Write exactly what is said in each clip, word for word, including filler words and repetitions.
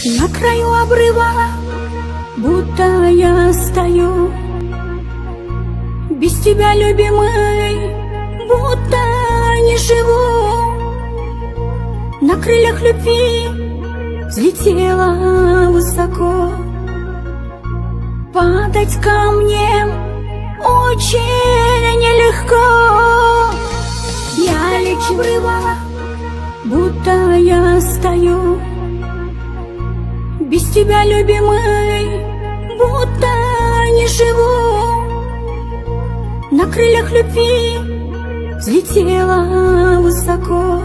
На краю обрыва, будто я стою, без тебя, любимый, будто не живу. На крыльях любви взлетела высоко, падать камнем очень нелегко. Я лечу обрыва, будто я стою, без тебя, любимый, будто не живу. На крыльях любви взлетела высоко,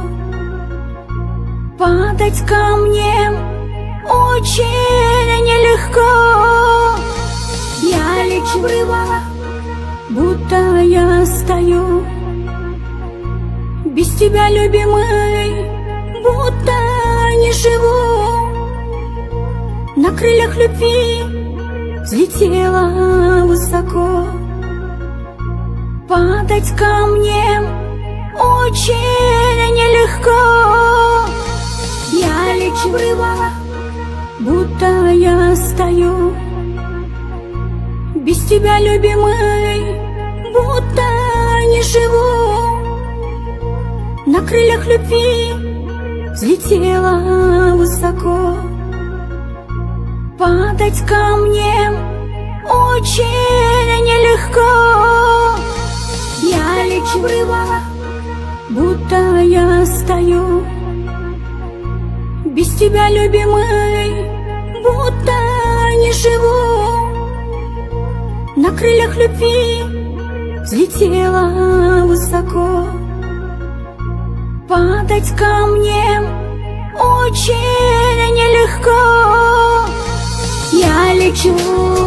падать камнем очень нелегко. Я лечу обрыва, будто я стою, без тебя, любимый, будто не живу. На крыльях любви взлетела высоко, падать камнем очень нелегко. Я лечу обрыва, будто я стою, без тебя, любимый, будто не живу. На крыльях любви взлетела высоко, падать камнем очень нелегко. Я лечу обрыва, будто я стою, без тебя, любимый, будто не живу. На крыльях любви взлетела высоко, падать камнем очень нелегко. Я лечу